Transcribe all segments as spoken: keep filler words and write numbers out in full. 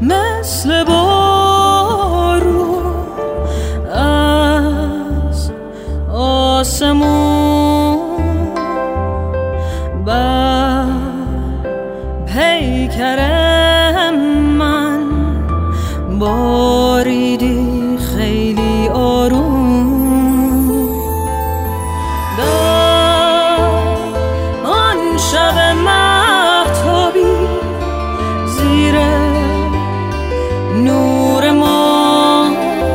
مثل بارون از آسمون بر پیکر من باریدی خیلی آروم. در آن شب مهتابی زیر نور ما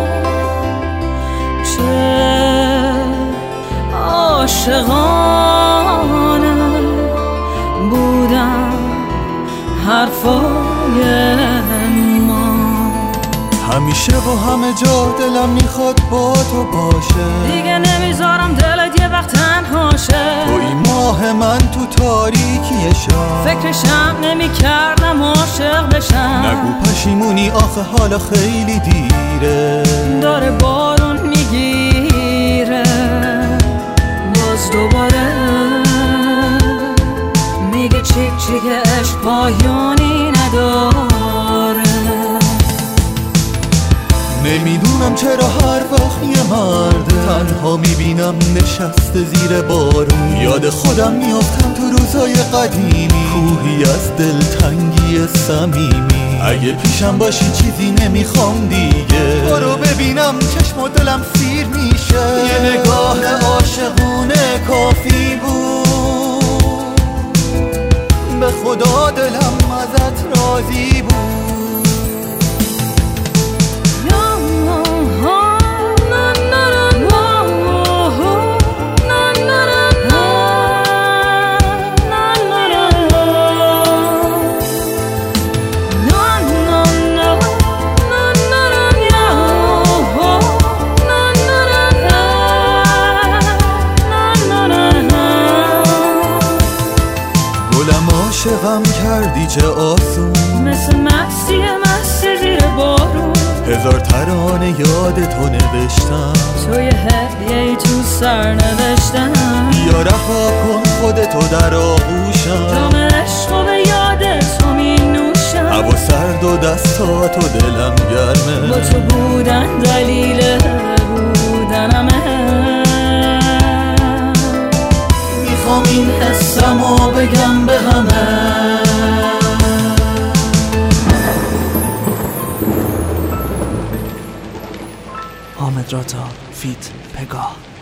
چه عاشقانه بودن حرفای ما. همیشه و همه جا دلم میخواد با تو باشه، دیگه نمیذارم دلت یه وقت تنها شه. توی ماه من تو تاریکی شب، فکرشم نمیکردم عاشق بشم. نگو پشیمونی آخه حالا خیلی دیره، داره بارون میگیره باز دوباره، میگه چیک چیک عشق پایانی نداره. نمیدونم چرا هر وقت یه مرده تنها میبینم نشسته زیر بارون. یاد خودم میافتم تو روزای قدیمی، کوهی از دلتنگی صمیمی. اگه پیشم باشی چیزی نمیخوام دیگه، برو ببینم چشم و دلم سیر میشه. یه نگاه عاشقونه کافی بود، به خدا دلم ازت راضی بود. عاشقم کردی چه آسون، مثل مستی مستی زیر بارون. هزار ترانه یاد تو نوشتم، توی هدیه‌ای تو سر نوشتم. بیا رها کن خودتو در آغوشم، جام عشق و به یاد تو می نوشم. هوا سرد و دستاتو دلم گرمه، با تو بودن دلیل بودنمه. میخوام این حسمو بگم به همه. حامد رضا فیت پگاه.